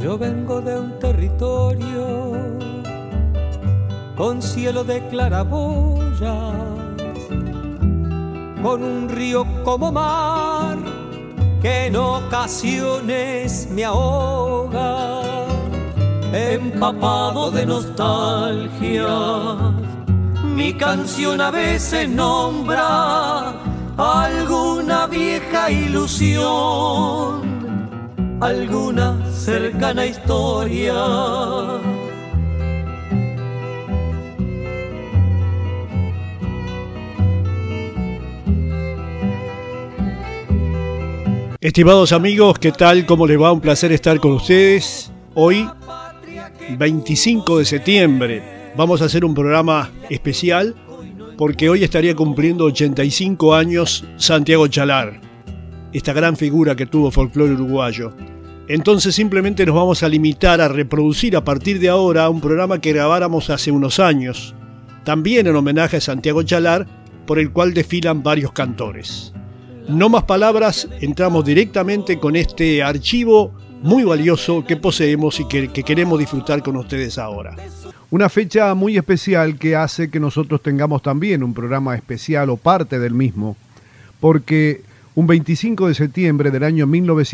Yo vengo de un territorio con cielo de claraboyas, con un río como mar que en ocasiones me ahoga, empapado de nostalgia. Mi canción a veces nombra alguna vieja ilusión, alguna cercana historia. Estimados amigos, ¿qué tal? ¿Cómo les va? Un placer estar con ustedes. Hoy, 25 de septiembre, vamos a hacer un programa especial porque hoy estaría cumpliendo 85 años Santiago Chalar, esta gran figura que tuvo folclore uruguayo. Entonces simplemente nos vamos a limitar a reproducir a partir de ahora un programa que grabáramos hace unos años, también en homenaje a Santiago Chalar, por el cual desfilan varios cantores. No más palabras, entramos directamente con este archivo muy valioso que poseemos y que queremos disfrutar con ustedes ahora. Una fecha muy especial que hace que nosotros tengamos también un programa especial o parte del mismo, porque un 25 de septiembre del año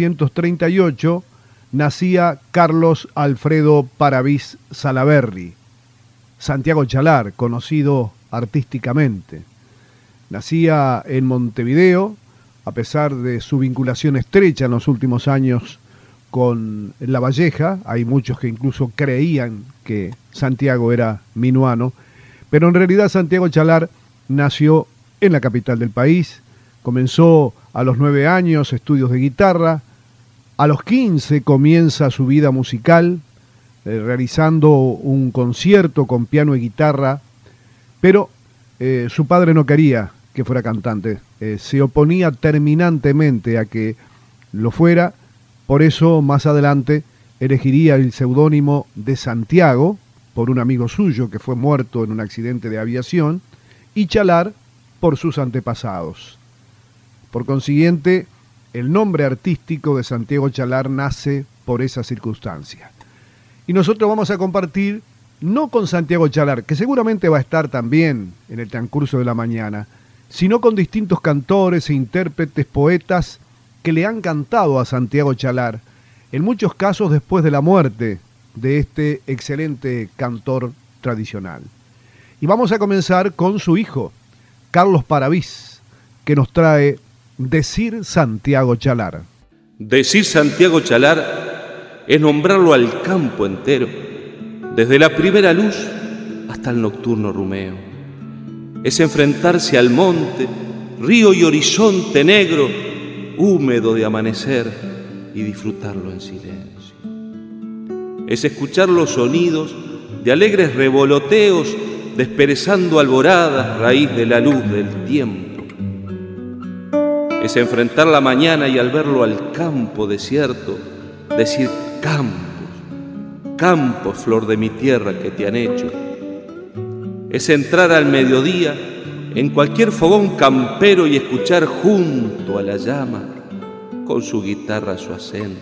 1938 nacía Carlos Alfredo Paravís Salaberry, Santiago Chalar, conocido artísticamente. Nacía en Montevideo, a pesar de su vinculación estrecha en los últimos años con La Valleja. Hay muchos que incluso creían que Santiago era minuano, pero en realidad Santiago Chalar nació en la capital del país, comenzó a los 9 años estudios de guitarra, a los 15 comienza su vida musical, realizando un concierto con piano y guitarra, pero su padre no quería que fuera cantante, se oponía terminantemente a que lo fuera. Por eso más adelante elegiría el seudónimo de Santiago por un amigo suyo que fue muerto en un accidente de aviación, y Chalar por sus antepasados. Por consiguiente, el nombre artístico de Santiago Chalar nace por esa circunstancia. Y nosotros vamos a compartir, no con Santiago Chalar, que seguramente va a estar también en el transcurso de la mañana, sino con distintos cantores e intérpretes, poetas, que le han cantado a Santiago Chalar, en muchos casos después de la muerte de este excelente cantor tradicional. Y vamos a comenzar con su hijo, Carlos Paravís, que nos trae Decir Santiago Chalar. Decir Santiago Chalar es nombrarlo al campo entero, desde la primera luz hasta el nocturno rumeo. Es enfrentarse al monte, río y horizonte negro, húmedo de amanecer, y disfrutarlo en silencio. Es escuchar los sonidos de alegres revoloteos, desperezando alboradas, raíz de la luz del tiempo. Es enfrentar la mañana y al verlo al campo desierto, decir campos, campos, flor de mi tierra que te han hecho. Es entrar al mediodía en cualquier fogón campero y escuchar junto a la llama, con su guitarra su acento.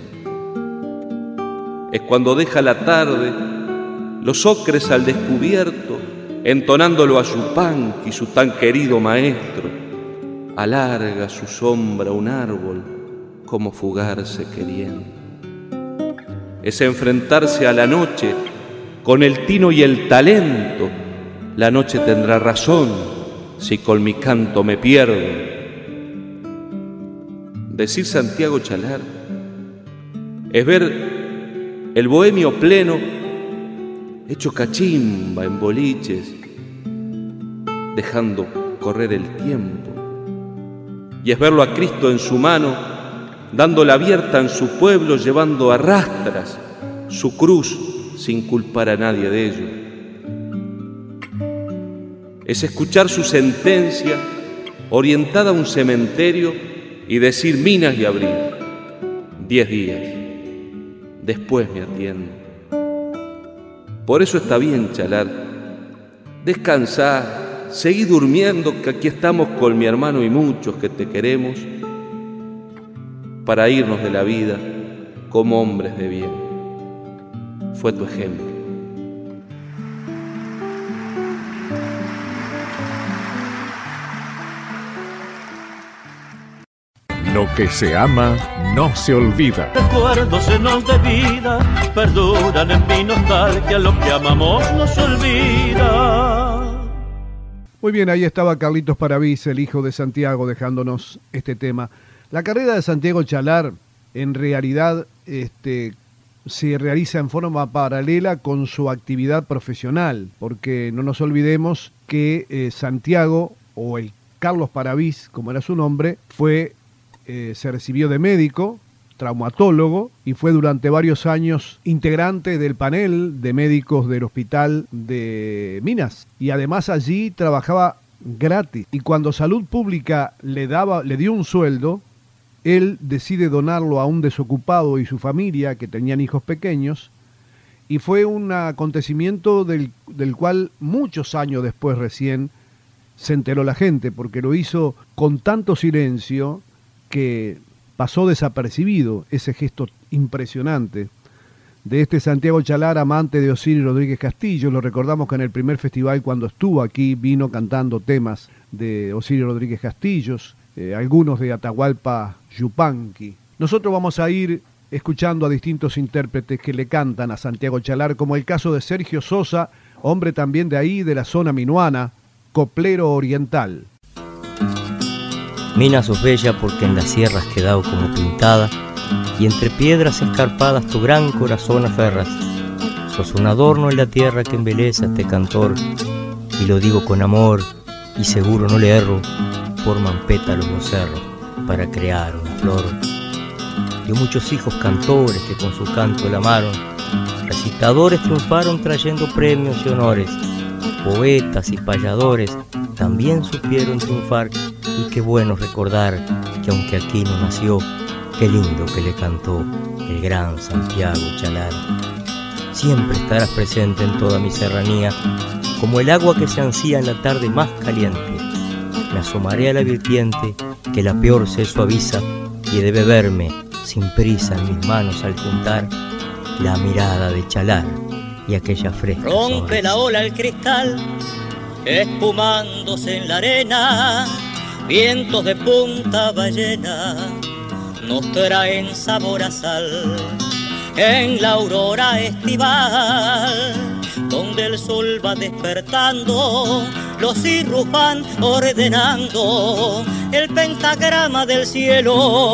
Es cuando deja la tarde, los ocres al descubierto, entonándolo a Yupanqui, su tan querido maestro, alarga su sombra un árbol como fugarse queriendo. Es enfrentarse a la noche con el tino y el talento. La noche tendrá razón si con mi canto me pierdo. Decir Santiago Chalar es ver el bohemio pleno hecho cachimba en boliches, dejando correr el tiempo. Y es verlo a Cristo en su mano, dándola abierta en su pueblo, llevando a rastras su cruz sin culpar a nadie de ello. Es escuchar su sentencia orientada a un cementerio y decir minas y abrir. 10 días, después me atiendo. Por eso está bien, Chalar, descansá, seguí durmiendo, que aquí estamos con mi hermano y muchos que te queremos, para irnos de la vida como hombres de bien. fue tu ejemplo. Lo que se ama no se olvida. Recuerdos llenos de vida perduran en mi nostalgia, lo que amamos no se olvida. Muy bien, ahí estaba Carlitos Paravís, el hijo de Santiago, dejándonos este tema. La carrera de Santiago Chalar, en realidad, se realiza en forma paralela con su actividad profesional, porque no nos olvidemos que Santiago, o el Carlos Paravís, como era su nombre, se recibió de médico, traumatólogo, y fue durante varios años integrante del panel de médicos del hospital de Minas. Y además allí trabajaba gratis. Y cuando Salud Pública le dio un sueldo, él decide donarlo a un desocupado y su familia que tenían hijos pequeños. Y fue un acontecimiento del cual muchos años después recién se enteró la gente, porque lo hizo con tanto silencio que pasó desapercibido ese gesto impresionante de este Santiago Chalar, amante de Osiris Rodríguez Castillo. Lo recordamos que en el primer festival, cuando estuvo aquí, vino cantando temas de Osiris Rodríguez Castillo, algunos de Atahualpa Yupanqui. Nosotros vamos a ir escuchando a distintos intérpretes que le cantan a Santiago Chalar, como el caso de Sergio Sosa, hombre también de ahí, de la zona minuana, coplero oriental. Minas sos bella porque en las sierras quedado como pintada, y entre piedras escarpadas tu gran corazón aferras. Sos un adorno en la tierra que embeleza este cantor, y lo digo con amor, y seguro no le erro, forman pétalos los cerros para crear una flor. Dio muchos hijos cantores que con su canto la amaron, recitadores triunfaron trayendo premios y honores, poetas y payadores también supieron triunfar. Y qué bueno recordar que aunque aquí no nació, qué lindo que le cantó el gran Santiago Chalar. Siempre estarás presente en toda mi serranía, como el agua que se ansía en la tarde más caliente. Me asomaré a la vertiente que la peor se suaviza, y he de beberme sin prisa en mis manos al juntar la mirada de Chalar y aquella fresca Rompe sonrisa. la ola el cristal, espumándose en la arena. Vientos de punta ballena nos traen sabor a sal. En la aurora estival, donde el sol va despertando, los cirrus van ordenando el pentagrama del cielo.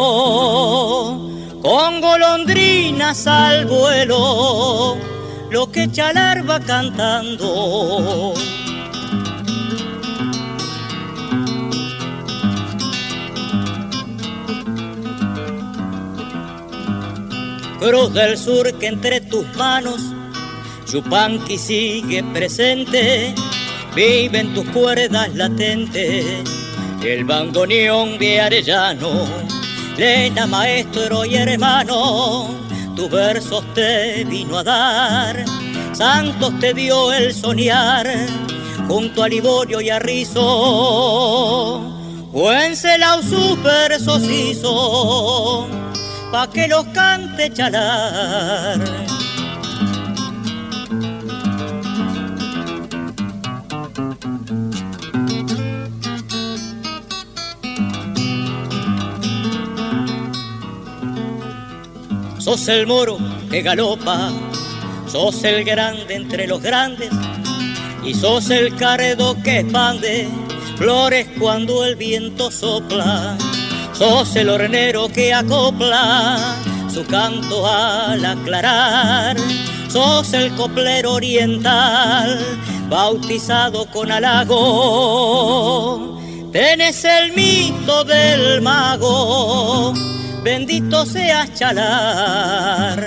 Con golondrinas al vuelo, lo que Chalar va cantando. Cruz del sur que entre tus manos Yupanqui sigue presente, vive en tus cuerdas latente el bandoneón de Arellano. Lena, maestro y hermano, tus versos te vino a dar, Santos te dio el soñar, junto a Liborio y a Rizo, Wenceslao sus versos hizo, pa' que los cante Chalar. Sos el moro que galopa, sos el grande entre los grandes, y sos el cardo que expande flores cuando el viento sopla. Sos el hornero que acopla su canto al aclarar. Sos el coplero oriental, bautizado con halago. Tenés el mito del mago, bendito seas Chalar.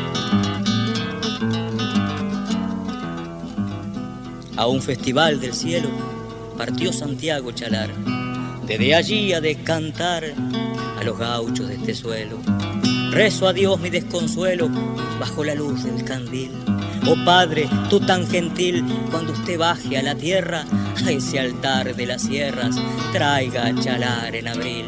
A un festival del cielo partió Santiago Chalar, desde allí ha de cantar a los gauchos de este suelo. Rezo a Dios mi desconsuelo bajo la luz del candil. Oh Padre, tú tan gentil, cuando usted baje a la tierra, a ese altar de las sierras, traiga a Chalar en abril.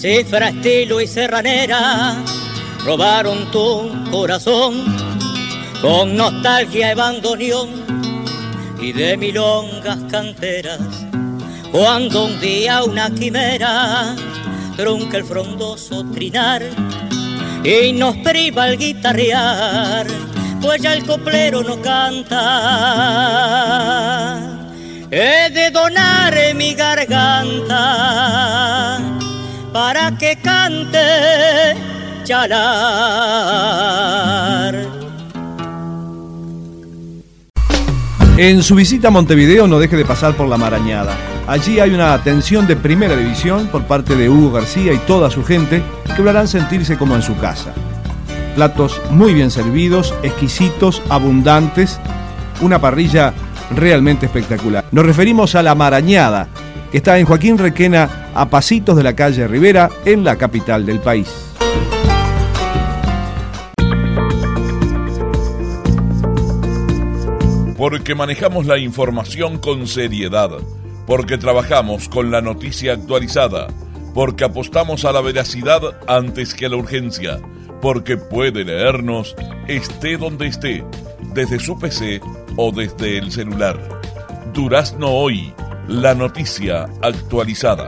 cifra, estilo y serranera robaron tu corazón con nostalgia y bandoneón y de milongas canteras. Cuando un día una quimera trunca el frondoso trinar y nos priva el guitarrear, pues ya el coplero no canta. He de donar mi garganta para que cante Chalar. En su visita a Montevideo no deje de pasar por La Marañada. Allí hay una atención de primera división por parte de Hugo García y toda su gente que lo harán sentirse como en su casa. Platos muy bien servidos, exquisitos, abundantes, una parrilla realmente espectacular. Nos referimos a La Marañada, que está en Joaquín Requena, a pasitos de la calle Rivera, en la capital del país. Porque manejamos la información con seriedad, porque trabajamos con la noticia actualizada, porque apostamos a la veracidad antes que a la urgencia, porque puede leernos esté donde esté, desde su PC o desde el celular. Durazno Hoy, la noticia actualizada.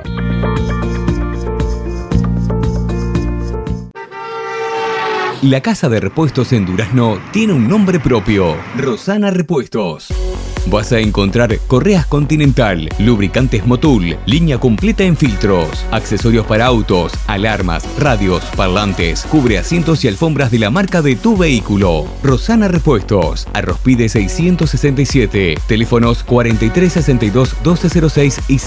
La casa de repuestos en Durazno tiene un nombre propio: Rosana Repuestos. Vas a encontrar correas Continental, lubricantes Motul, línea completa en filtros, accesorios para autos, alarmas, radios, parlantes, cubre asientos y alfombras de la marca de tu vehículo. Rosana Repuestos, Arrospide 667, teléfonos 4362-1206 y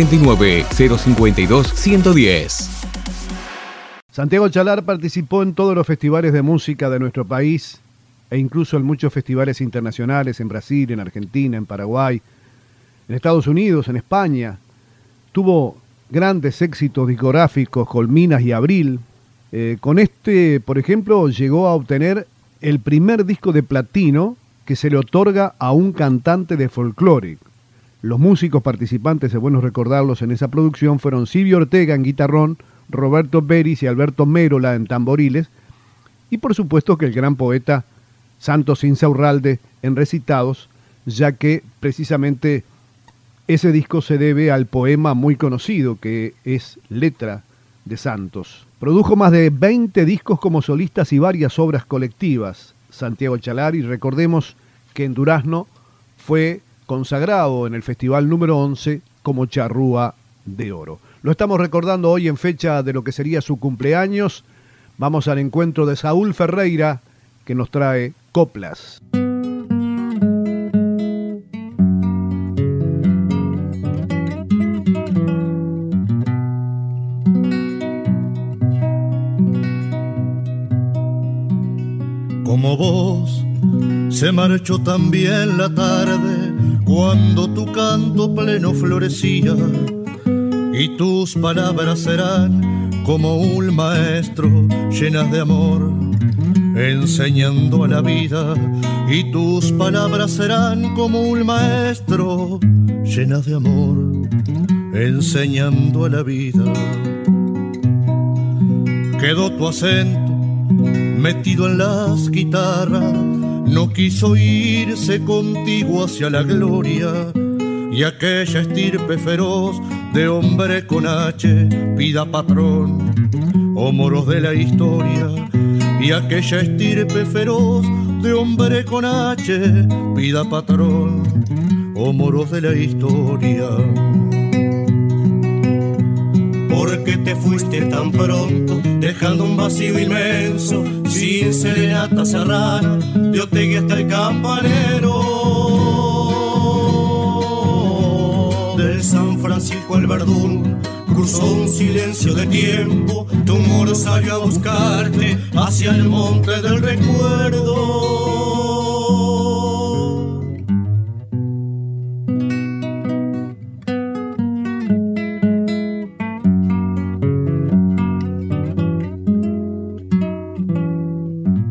099-052-110. Santiago Chalar participó en todos los festivales de música de nuestro país e incluso en muchos festivales internacionales en Brasil, en Argentina, en Paraguay, en Estados Unidos, en España. Tuvo grandes éxitos discográficos, Colminas y Abril. Con este, por ejemplo, llegó a obtener el primer disco de platino que se le otorga a un cantante de folclore. Los músicos participantes, es bueno recordarlos, en esa producción fueron Silvio Ortega en guitarrón, Roberto Beris y Alberto Mérola en tamboriles, y por supuesto que el gran poeta Santos Insaurralde en recitados, ya que precisamente ese disco se debe al poema muy conocido que es Letra de Santos. Produjo más de 20 discos como solistas y varias obras colectivas, Santiago Chalar, y recordemos que en Durazno fue consagrado en el festival número 11 como Charrúa de Oro. Lo estamos recordando hoy en fecha de lo que sería su cumpleaños. Vamos al encuentro de Saúl Ferreira, que nos trae coplas. Como vos se marchó también la tarde, cuando tu canto pleno florecía, y tus palabras serán como un maestro llenas de amor, enseñando a la vida. Y tus palabras serán como un maestro llenas de amor, enseñando a la vida. Quedó tu acento metido en las guitarras, no quiso irse contigo hacia la gloria, y aquella estirpe feroz de hombre con H pida patrón o moros de la historia, y aquella estirpe feroz de hombre con H pida patrón o moros de la historia. Porque te fuiste tan pronto, dejando un vacío inmenso, sin serenata serrana, de Otegui hasta el campanero, del San Francisco al Verdún, cruzó un silencio de tiempo, tu moro salió a buscarte hacia el monte del recuerdo.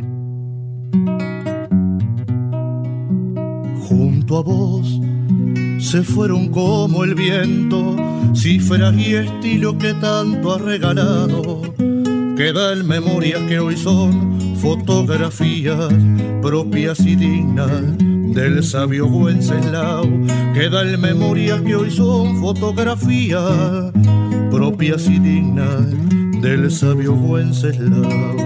Junto a vos se fueron como el viento, cifras y estilo que tanto ha regalado. Quedan memorias que hoy son fotografías propias y dignas del sabio Wenceslao. Quedan memorias que hoy son fotografías propias y dignas del sabio Wenceslao.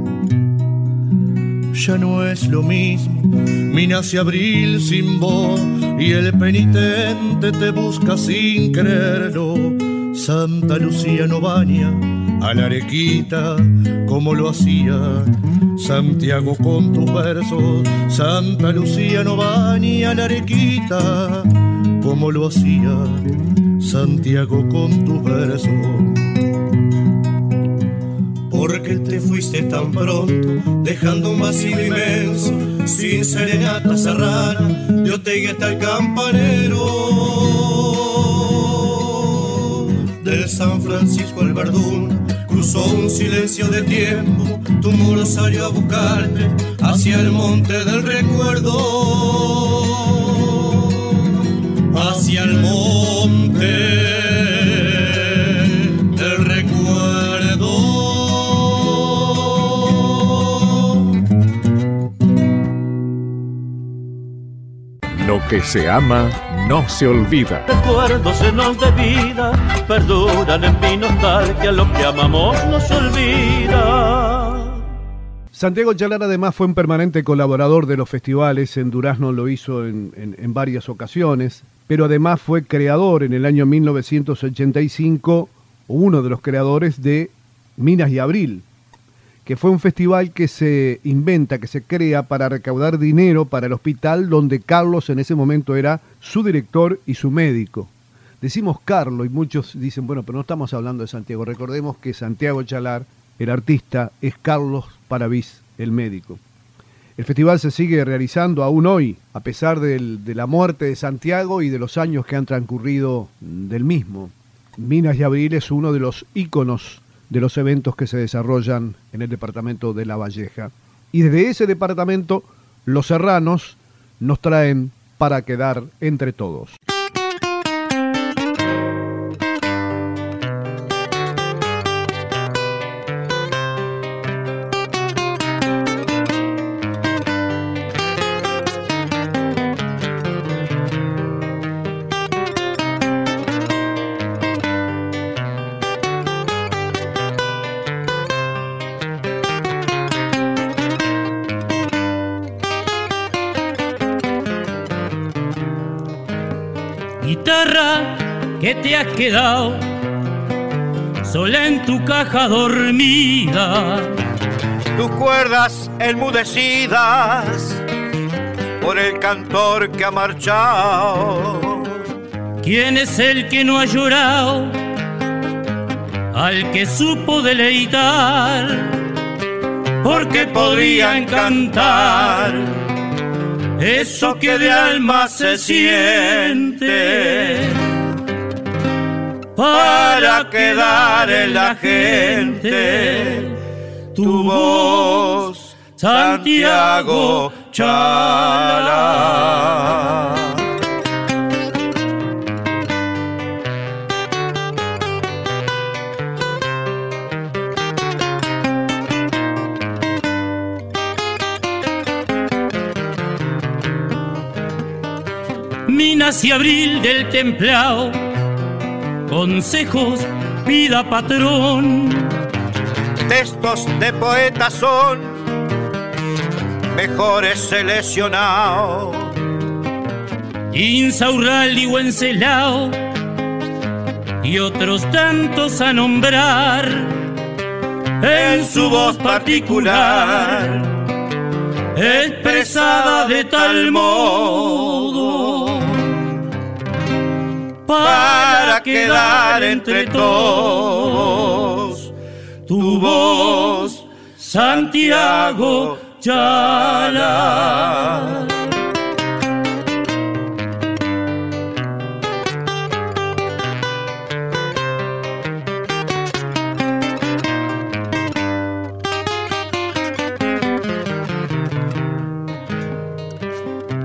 Ya no es lo mismo, Minas y Abril sin vos, y el penitente te busca sin creerlo. Santa Lucía no baña a la Arequita como lo hacía Santiago con tus versos. Santa Lucía no baña a la Arequita como lo hacía Santiago con tus versos. Porque te fuiste tan pronto, dejando un vacío inmenso, sin serenata serrana, de Otegi hasta el campanero. Del San Francisco al Verdún, cruzó un silencio de tiempo, tu muro salió a buscarte hacia el monte del recuerdo. Hacia el monte del recuerdo. Lo que se ama no se olvida. Recuerdos llenos de vida perduran en mi nostalgia, lo que amamos no se olvida. Santiago Chalar además fue un permanente colaborador de los festivales. En Durazno lo hizo en varias ocasiones, pero además fue creador en el año 1985, uno de los creadores de Minas y Abril, que fue un festival que se inventa, que se crea para recaudar dinero para el hospital donde Carlos en ese momento era su director y su médico. Decimos Carlos y muchos dicen, bueno, pero no estamos hablando de Santiago. Recordemos que Santiago Chalar, el artista, es Carlos Paravís, el médico. El festival se sigue realizando aún hoy, a pesar de la muerte de Santiago y de los años que han transcurrido del mismo. Minas y Abril es uno de los íconos de los eventos que se desarrollan en el departamento de La Valleja. Y desde ese departamento, los serranos nos traen Para Quedar Entre Todos. Guitarra que te has quedado sola en tu caja dormida, tus cuerdas enmudecidas por el cantor que ha marchado. ¿Quién es el que no ha llorado al que supo deleitar? Porque podrían cantar eso que de alma se siente, para quedar en la gente. Tu voz, Santiago Chalar. Minas y Abril del templao, consejos pida patrón. Textos de poetas son mejores seleccionados. Insaurralde y Wenceslao y otros tantos a nombrar en su voz particular, expresada de tal modo para quedar entre todos. Tu voz, Santiago Chalar.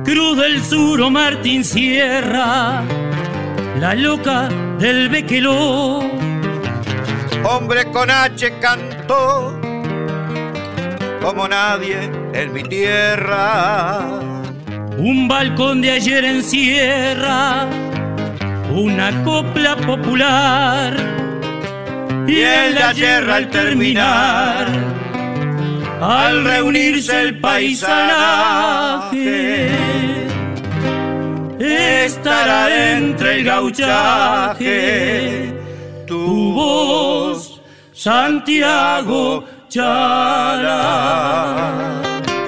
Cruz del Sur o Martín Sierra, la loca del Bequeló. Hombre con H cantó como nadie en mi tierra. Un balcón de ayer encierra una copla popular, y el de ayer al terminar, al reunirse el paisanaje, estará entre el gauchaje tu voz, Santiago Chala.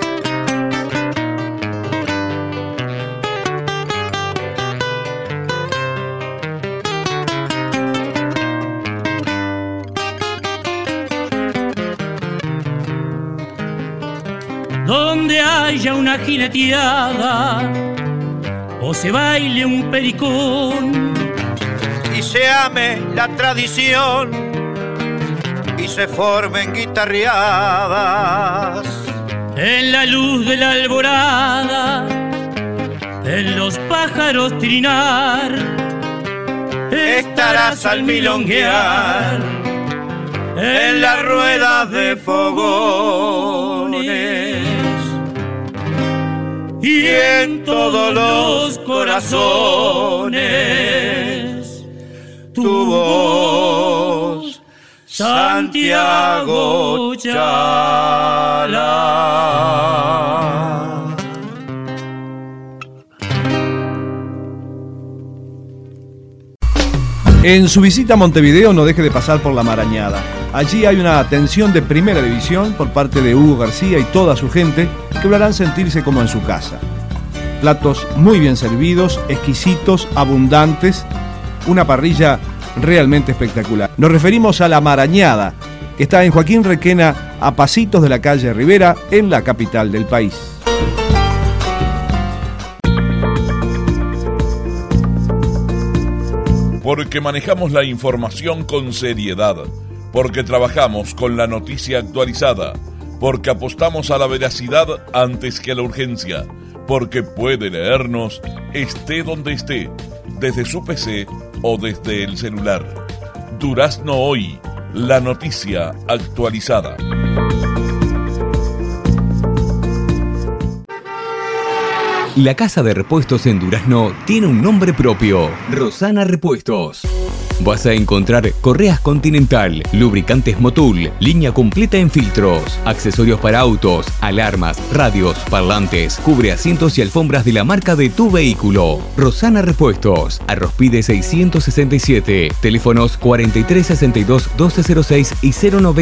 Donde haya una jineteada o se baile un pericón y se ame la tradición y se formen guitarreadas en la luz de la alborada, en los pájaros trinar, estarás al milonguear en las ruedas de fogones y en todos los corazones tu voz, Santiago Chala. En su visita a Montevideo no deje de pasar por La Marañada. Allí hay una atención de primera división por parte de Hugo García y toda su gente que lo harán sentirse como en su casa. Platos muy bien servidos, exquisitos, abundantes, una parrilla realmente espectacular. Nos referimos a La Marañada, que está en Joaquín Requena, a pasitos de la calle Rivera, en la capital del país. Porque manejamos la información con seriedad, porque trabajamos con la noticia actualizada, porque apostamos a la veracidad antes que a la urgencia, porque puede leernos esté donde esté, desde su PC o desde el celular. Durazno Hoy, la noticia actualizada. La casa de repuestos en Durazno tiene un nombre propio, Rosana Repuestos. Vas a encontrar correas Continental, lubricantes Motul, línea completa en filtros, accesorios para autos, alarmas, radios, parlantes, cubre asientos y alfombras de la marca de tu vehículo. Rosana Repuestos, Arrospide 667, teléfonos 4362-1206 y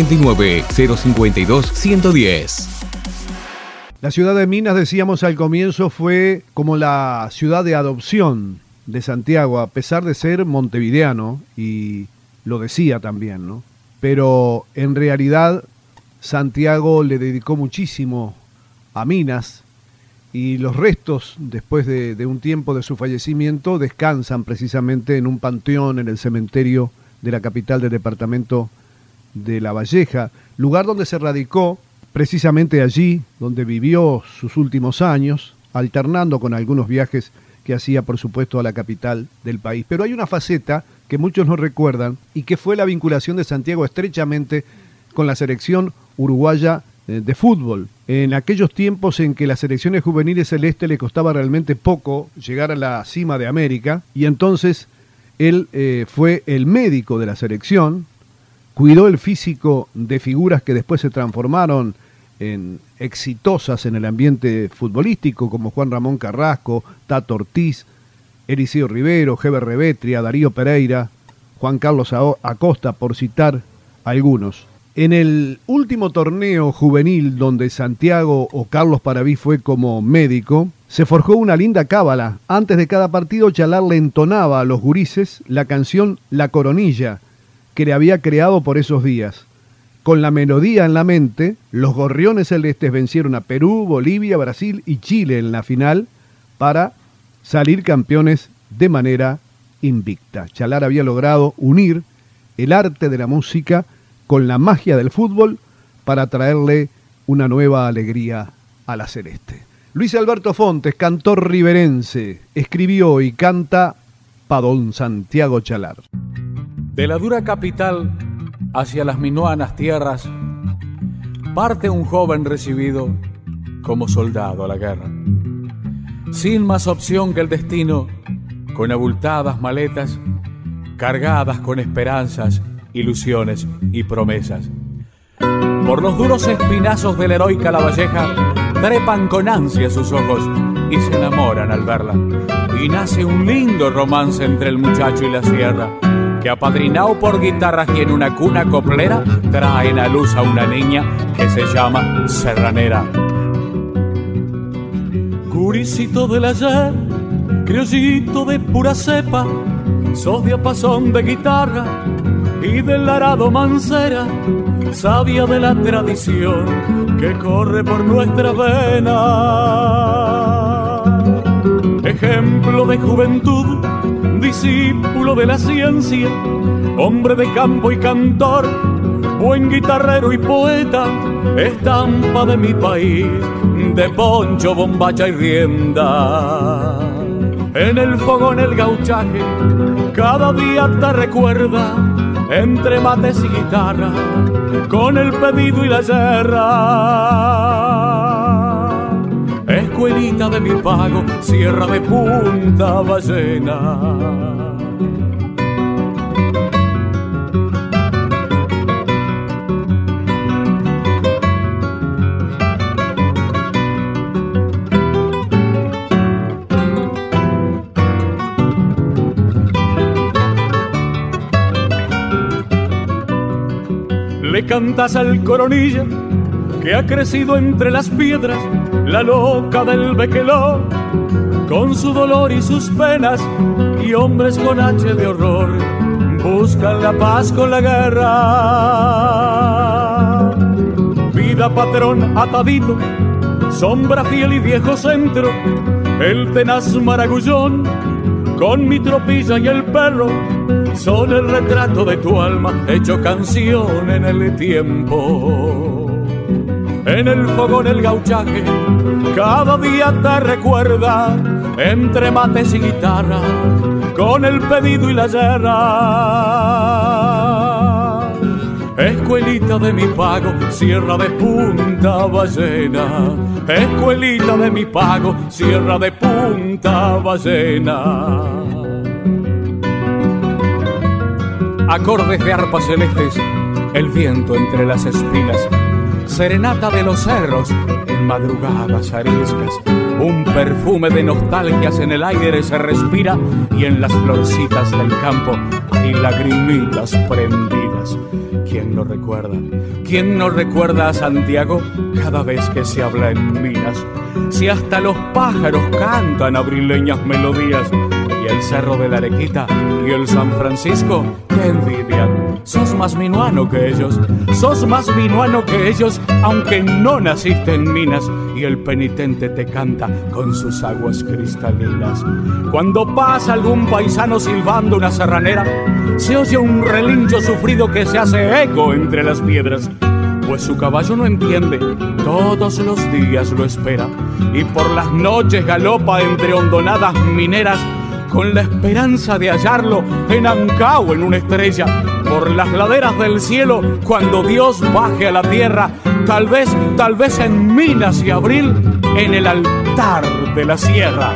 099-052-110. La ciudad de Minas, decíamos al comienzo, fue como la ciudad de adopción de Santiago, a pesar de ser montevideano, y lo decía también, ¿no? Pero en realidad Santiago le dedicó muchísimo a Minas, y los restos, después de un tiempo de su fallecimiento, descansan precisamente en un panteón en el cementerio de la capital del departamento de La Valleja, lugar donde se radicó, precisamente allí donde vivió sus últimos años, alternando con algunos viajes que hacía, por supuesto, a la capital del país. Pero hay una faceta que muchos no recuerdan y que fue la vinculación de Santiago estrechamente con la selección uruguaya de fútbol. En aquellos tiempos en que las selecciones juveniles celeste le costaba realmente poco llegar a la cima de América, y entonces él fue el médico de la selección, cuidó el físico de figuras que después se transformaron en exitosas en el ambiente futbolístico, como Juan Ramón Carrasco, Tato Ortiz, Eliseo Rivero, Heber Revetria, Darío Pereira, Juan Carlos Acosta, por citar algunos. En el último torneo juvenil donde Santiago o Carlos Paraví fue como médico, se forjó una linda cábala. Antes de cada partido, Chalar le entonaba a los gurises la canción La Coronilla, que le había creado por esos días. Con la melodía en la mente, los gorriones celestes vencieron a Perú, Bolivia, Brasil y Chile en la final para salir campeones de manera invicta. Chalar había logrado unir el arte de la música con la magia del fútbol para traerle una nueva alegría a la celeste. Luis Alberto Fontes, cantor riverense, escribió y canta pa' don Santiago Chalar. De la dura capital hacia las minuanas tierras, parte un joven recibido como soldado a la guerra. Sin más opción que el destino, con abultadas maletas, cargadas con esperanzas, ilusiones y promesas. Por los duros espinazos de la heroica Lavalleja, trepan con ansia sus ojos y se enamoran al verla. Y nace un lindo romance entre el muchacho y la sierra, que apadrinado por guitarras y en una cuna coplera, traen a luz a una niña que se llama Serranera. Curicito del ayer, criollito de pura cepa, sos diapasón de guitarra y del arado mancera, sabia de la tradición que corre por nuestra vena. Ejemplo de juventud, discípulo de la ciencia, hombre de campo y cantor, buen guitarrero y poeta, estampa de mi país, de poncho, bombacha y rienda. En el fogón el gauchaje cada día te recuerda, entre mates y guitarra, con el pedido y la yerra. Escuelita de mi pago, sierra de Punta Ballena. Le cantas al coronilla que ha crecido entre las piedras, la loca del Bequeló, con su dolor y sus penas, y hombres con H de horror buscan la paz con la guerra. Vida patrón atadito, sombra fiel y viejo centro, el tenaz maragullón, con mi tropilla y el perro, son el retrato de tu alma hecho canción en el tiempo. En el fogón el gauchaje cada día te recuerda, entre mates y guitarra, con el pedido y la yerra. Escuelita de mi pago, sierra de Punta Ballena. Escuelita de mi pago, sierra de Punta Ballena. Acordes de arpas celestes, el viento entre las espinas, serenata de los cerros en madrugadas ariscas, un perfume de nostalgias en el aire se respira, y en las florcitas del campo hay lagrimitas prendidas. ¿Quién lo recuerda? ¿Quién no recuerda a Santiago cada vez que se habla en minas? Si hasta los pájaros cantan abrileñas melodías, y el cerro de la Arequita y el San Francisco te envidian. Sos más minuano que ellos, sos más minuano que ellos, aunque no naciste en minas, y el penitente te canta con sus aguas cristalinas. Cuando pasa algún paisano silbando una serranera, se oye un relincho sufrido que se hace eco entre las piedras, pues su caballo no entiende, todos los días lo espera, y por las noches galopa entre hondonadas mineras, con la esperanza de hallarlo en Ancao en una estrella, por las laderas del cielo cuando Dios baje a la tierra, tal vez en Minas y Abril, en el altar de la sierra.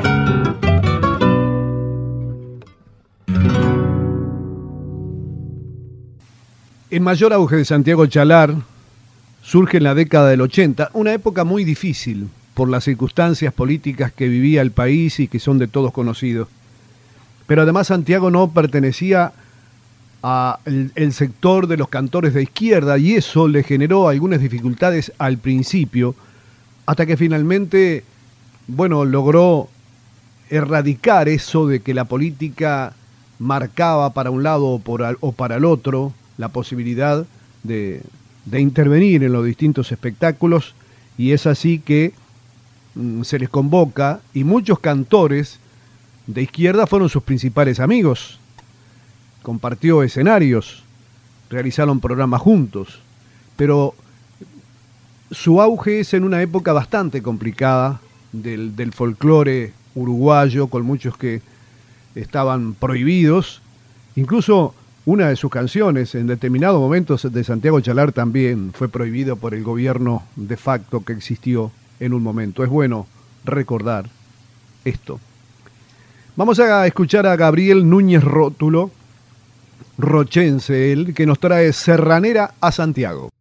El mayor auge de Santiago Chalar surge en la década del 80, una época muy difícil por las circunstancias políticas que vivía el país y que son de todos conocidos. Pero además Santiago no pertenecía al sector de los cantores de izquierda, y eso le generó algunas dificultades al principio, hasta que finalmente, logró erradicar eso de que la política marcaba para un lado o para el otro la posibilidad de intervenir en los distintos espectáculos, y es así que se les convoca, y muchos cantores de izquierda fueron sus principales amigos. Compartió escenarios, realizaron programas juntos, pero su auge es en una época bastante complicada del folclore uruguayo, con muchos que estaban prohibidos. Incluso una de sus canciones, en determinados momentos, de Santiago Chalar, también fue prohibido por el gobierno de facto que existió en un momento. Es bueno recordar esto. Vamos a escuchar a Gabriel Núñez Rótulo, rochense él, que nos trae Serranera a Santiago.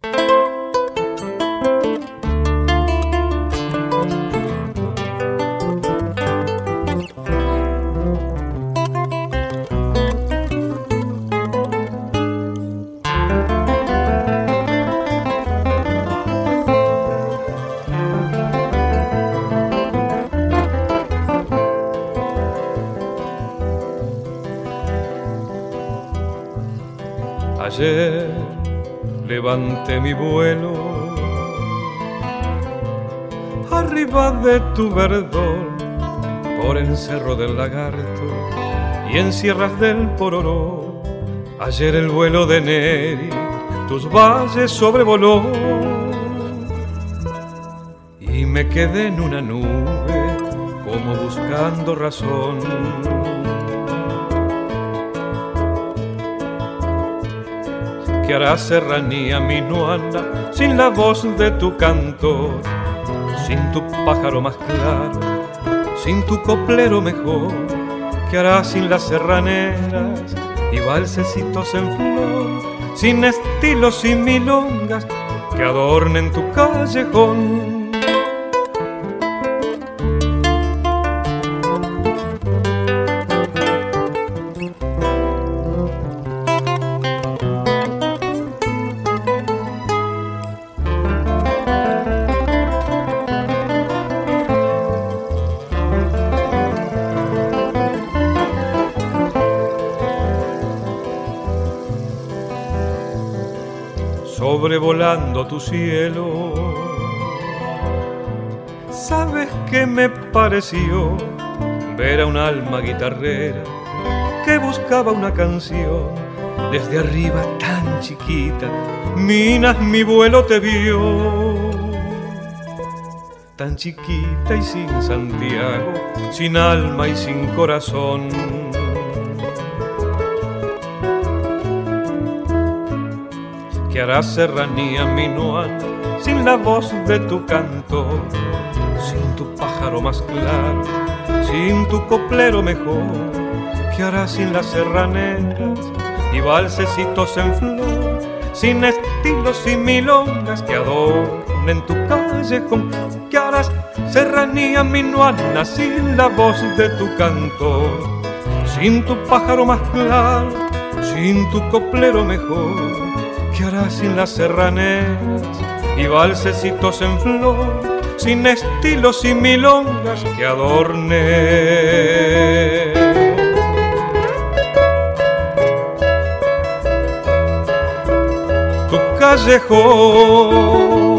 Ayer levanté mi vuelo arriba de tu verdor por el cerro del Lagarto y en sierras del Pororó. Ayer el vuelo de Neri tus valles sobrevoló y me quedé en una nube como buscando razón. ¿Qué hará serranía minuana sin la voz de tu cantor? Sin tu pájaro más claro, sin tu coplero mejor. ¿Qué hará sin las serraneras y valsecitos en flor? Sin estilos y milongas que adornen tu callejón. Sobrevolando tu cielo, ¿sabes qué me pareció? Ver a un alma guitarrera que buscaba una canción. Desde arriba tan chiquita, Minas mi vuelo te vio. Tan chiquita y sin Santiago, sin alma y sin corazón. ¿Qué hará serranía minuana sin la voz de tu cantor? Sin tu pájaro más claro, sin tu coplero mejor. ¿Qué hará sin las serraneras y valsecitos en flor? Sin estilos y milongas que adornen tu callejón. ¿Qué harás serranía minuana sin la voz de tu cantor? Sin tu pájaro más claro, sin tu coplero mejor. ¿Qué harás sin las serraneras y valsecitos en flor? Sin estilos y milongas que adornen tu callejón.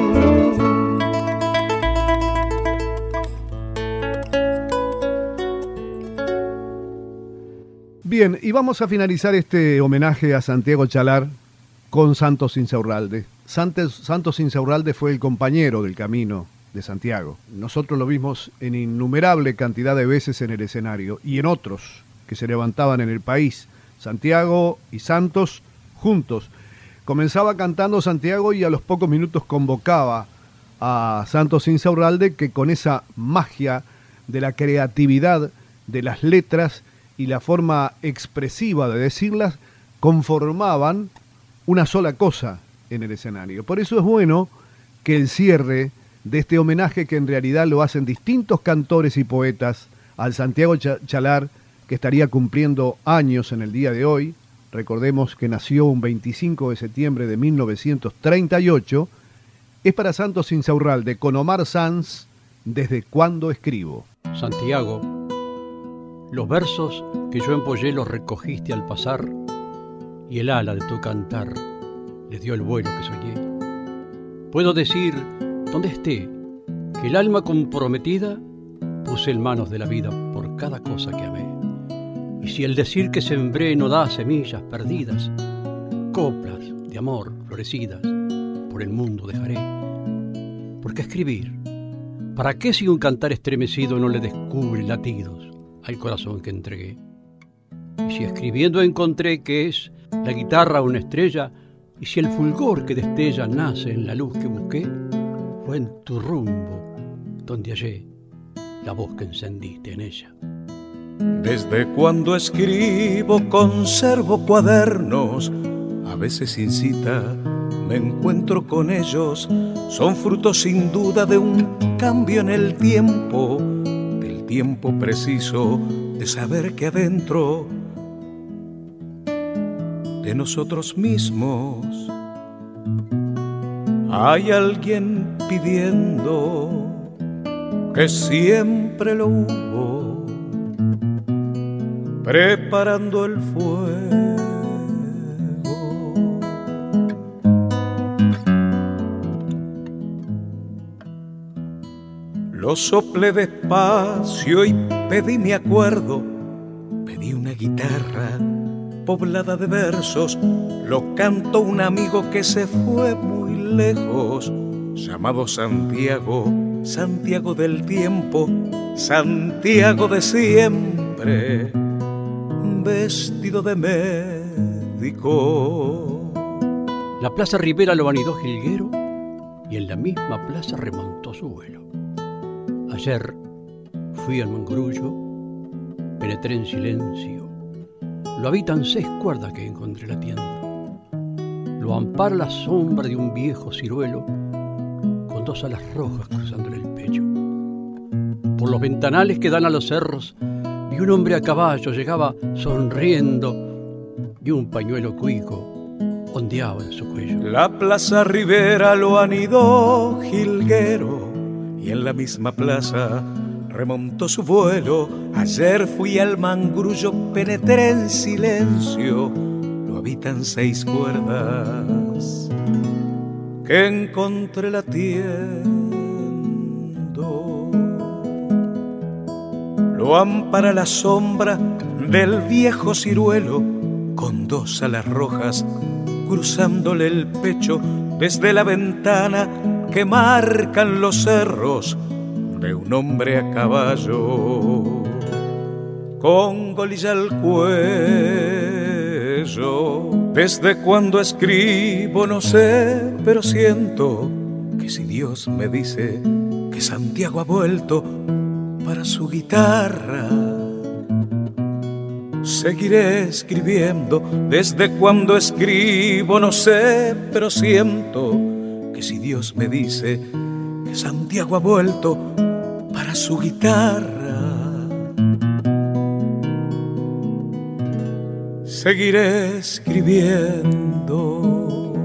Bien, y vamos a finalizar este homenaje a Santiago Chalar con Santos Insaurralde. Santos Insaurralde fue el compañero del camino de Santiago. Nosotros lo vimos en innumerable cantidad de veces en el escenario y en otros que se levantaban en el país. Santiago y Santos juntos. Comenzaba cantando Santiago y a los pocos minutos convocaba a Santos Insaurralde, que con esa magia de la creatividad de las letras y la forma expresiva de decirlas conformaban una sola cosa en el escenario. Por eso es bueno que el cierre de este homenaje, que en realidad lo hacen distintos cantores y poetas al Santiago Chalar, que estaría cumpliendo años en el día de hoy. Recordemos que nació un 25 de septiembre de 1938. Es para Santos Insaurralde con Omar Sanz, Desde cuando escribo. Santiago, los versos que yo empollé los recogiste al pasar, y el ala de tu cantar le dio el vuelo que soñé. Puedo decir, donde esté, que el alma comprometida puse en manos de la vida por cada cosa que amé. Y si el decir que sembré no da semillas perdidas, coplas de amor florecidas por el mundo dejaré. Porque escribir ¿Para qué si un cantar estremecido no le descubre latidos al corazón que entregué? Y si escribiendo encontré que es la guitarra una estrella, y si el fulgor que destella nace en la luz que busqué, fue en tu rumbo donde hallé la voz que encendiste en ella. Desde cuando escribo conservo cuadernos, a veces sin cita me encuentro con ellos. Son frutos sin duda de un cambio en el tiempo, del tiempo preciso de saber que adentro de nosotros mismos hay alguien pidiendo que siempre lo hubo, preparando el fuego. Lo soplé despacio y pedí mi acuerdo, pedí una guitarra poblada de versos, lo cantó un amigo que se fue muy lejos, llamado Santiago, Santiago del tiempo, Santiago de siempre, vestido de médico. La plaza Rivera lo anidó jilguero y en la misma plaza remontó su vuelo. Ayer fui al mangrullo, penetré en silencio. Lo habitan 6 cuerdas que encontré latiendo. Lo ampara la sombra de un viejo ciruelo con 2 alas rojas cruzándole el pecho. Por los ventanales que dan a los cerros vi un hombre a caballo, llegaba sonriendo y un pañuelo cuico ondeaba en su cuello. La plaza Rivera lo anidó jilguero y en la misma plaza remontó su vuelo. Ayer fui al mangrullo, penetré en silencio. Lo habitan 6 cuerdas que encontré latiendo. Lo ampara la sombra del viejo ciruelo con 2 alas rojas cruzándole el pecho desde la ventana que marcan los cerros de un hombre a caballo con golilla al cuello. Desde cuando escribo no sé, pero siento que si Dios me dice que Santiago ha vuelto para su guitarra, seguiré escribiendo. Desde cuando escribo no sé, pero siento que si Dios me dice que Santiago ha vuelto para su guitarra, seguiré escribiendo.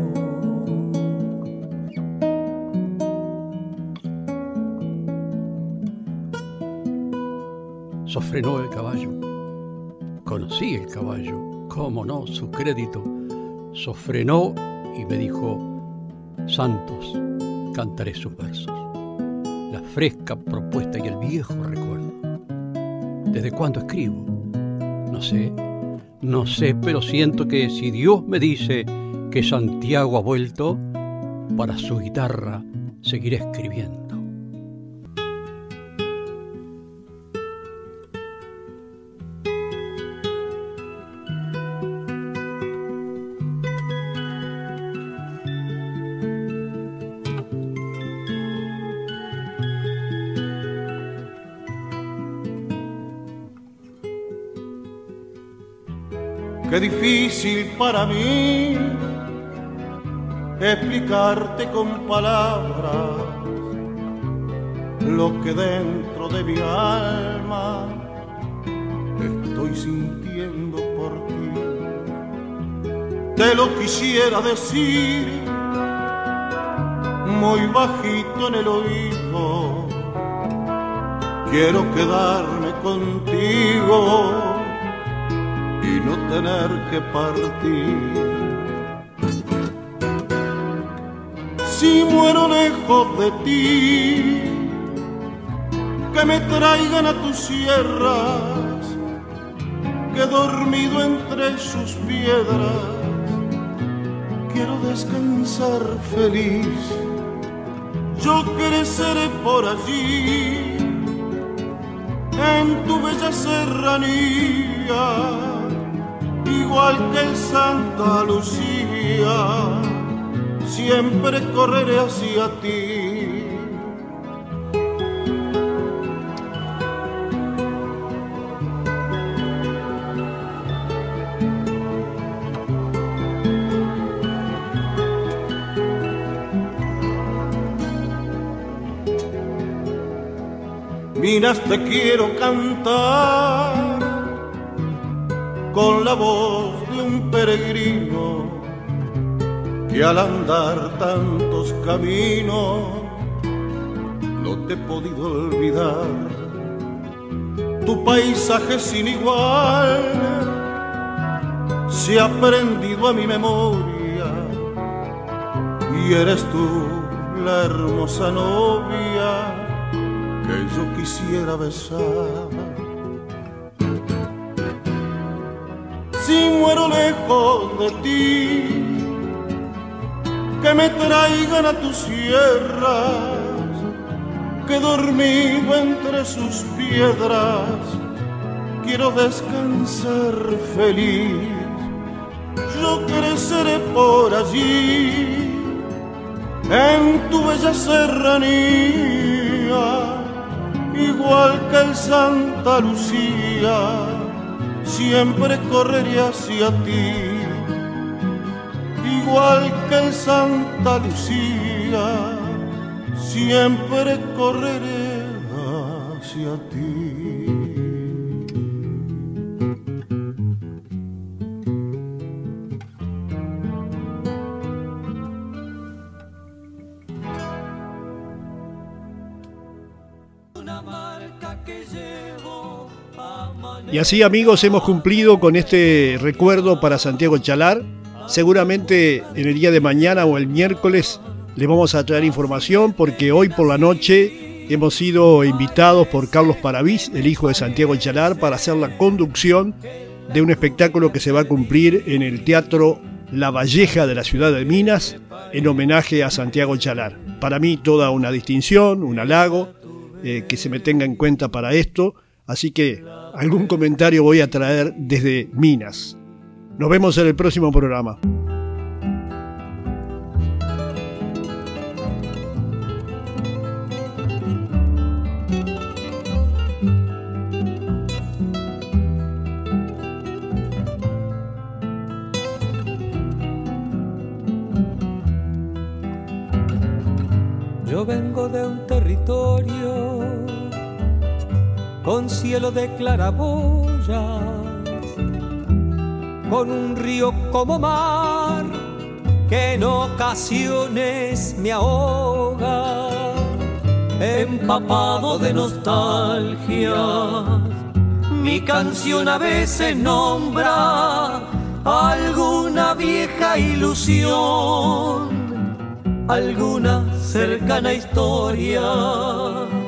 Sofrenó el caballo. Conocí el caballo, cómo no, su crédito. Sofrenó y me dijo: Santos, cantaré sus versos. La fresca propuesta y el viejo recuerdo. ¿Desde cuándo escribo? No sé, pero siento que si Dios me dice que Santiago ha vuelto, para su guitarra seguiré escribiendo. Qué difícil para mí explicarte con palabras lo que dentro de mi alma estoy sintiendo por ti. Te lo quisiera decir muy bajito en el oído. Quiero quedarme contigo y no tener que partir. Si muero lejos de ti, que me traigan a tus sierras, que dormido entre sus piedras quiero descansar feliz. yo creceré por allí, en tu bella serranía, igual que el Santa Lucía, siempre correré hacia ti. Minas, te quiero cantar con la voz de un peregrino que al andar tantos caminos no te he podido olvidar. Tu paisaje sin igual se ha prendido a mi memoria y eres tú la hermosa novia que yo quisiera besar. Si muero lejos de ti, que me traigan a tus sierras, que dormido entre sus piedras quiero descansar feliz. Yo creceré por allí, en tu bella serranía, igual que el Santa Lucía, siempre correré hacia ti. Igual que el Santa Lucía, siempre correré hacia ti. Y así, amigos, hemos cumplido con este recuerdo para Santiago Chalar. Seguramente en el día de mañana o el miércoles les vamos a traer información, porque hoy por la noche hemos sido invitados por Carlos Paravís, el hijo de Santiago Chalar, para hacer la conducción de un espectáculo que se va a cumplir en el Teatro La Valleja de la ciudad de Minas, en homenaje a Santiago Chalar. Para mí toda una distinción, un halago, que se me tenga en cuenta para esto. Así que algún comentario voy a traer desde Minas. Nos vemos en el próximo programa. Yo vengo de un territorio con cielo de claraboyas, con un río como mar que en ocasiones me ahoga, empapado de nostalgia. Mi canción a veces nombra alguna vieja ilusión, alguna cercana historia.